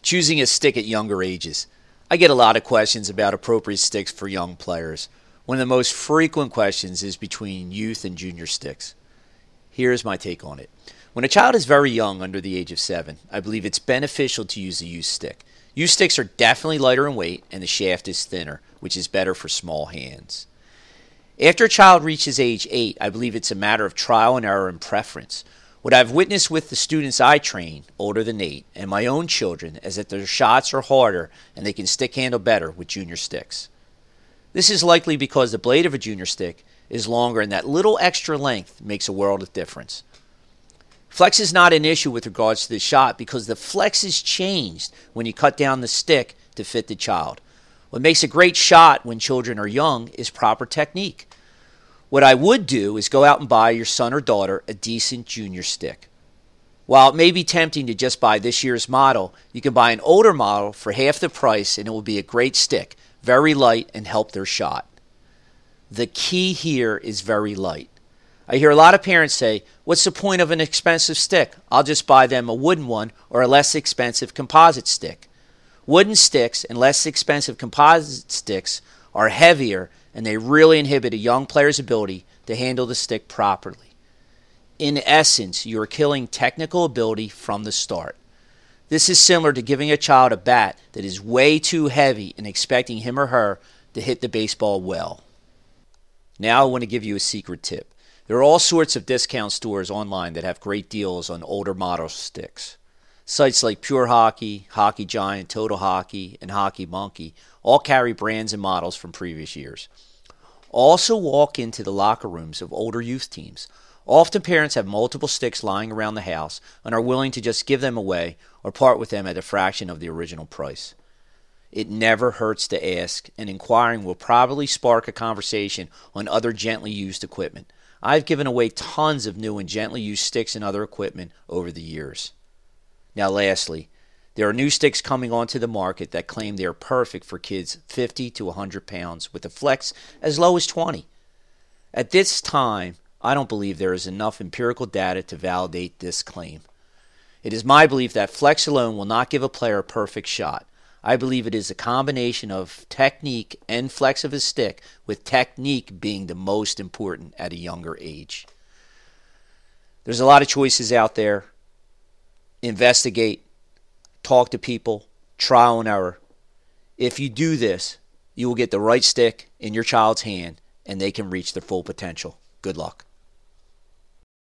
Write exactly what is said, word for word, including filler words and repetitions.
Choosing a stick at younger ages. I get a lot of questions about appropriate sticks for young players. One of the most frequent questions is between youth and junior sticks. Here's my take on it. When a child is very young, under the age of seven, I believe it's beneficial to use a youth stick. Youth sticks are definitely lighter in weight and the shaft is thinner, which is better for small hands. After a child reaches age eight, I believe it's a matter of trial and error and preference. What I've witnessed with the students I train, older than eight, and my own children, is that their shots are harder and they can stick handle better with junior sticks. This is likely because the blade of a junior stick is longer and that little extra length makes a world of difference. Flex is not an issue with regards to the shot because the flex is changed when you cut down the stick to fit the child. What makes a great shot when children are young is proper technique. What I would do is go out and buy your son or daughter a decent junior stick. While it may be tempting to just buy this year's model, you can buy an older model for half the price and it will be a great stick, very light and help their shot. The key here is very light. I hear a lot of parents say, what's the point of an expensive stick? I'll just buy them a wooden one or a less expensive composite stick. Wooden sticks and less expensive composite sticks are heavier and they really inhibit a young player's ability to handle the stick properly. In essence, you are killing technical ability from the start. This is similar to giving a child a bat that is way too heavy and expecting him or her to hit the baseball well. Now I want to give you a secret tip. There are all sorts of discount stores online that have great deals on older model sticks. Sites like Pure Hockey, Hockey Giant, Total Hockey, and Hockey Monkey all carry brands and models from previous years. Also walk into the locker rooms of older youth teams. Often parents have multiple sticks lying around the house and are willing to just give them away or part with them at a fraction of the original price. It never hurts to ask, and inquiring will probably spark a conversation on other gently used equipment. I've given away tons of new and gently used sticks and other equipment over the years. Now lastly, there are new sticks coming onto the market that claim they are perfect for kids fifty to one hundred pounds with a flex as low as twenty. At this time, I don't believe there is enough empirical data to validate this claim. It is my belief that flex alone will not give a player a perfect shot. I believe it is a combination of technique and flex of a stick, with technique being the most important at a younger age. There's a lot of choices out there. Investigate, talk to people, trial and error. If you do this, you will get the right stick in your child's hand and they can reach their full potential. Good luck.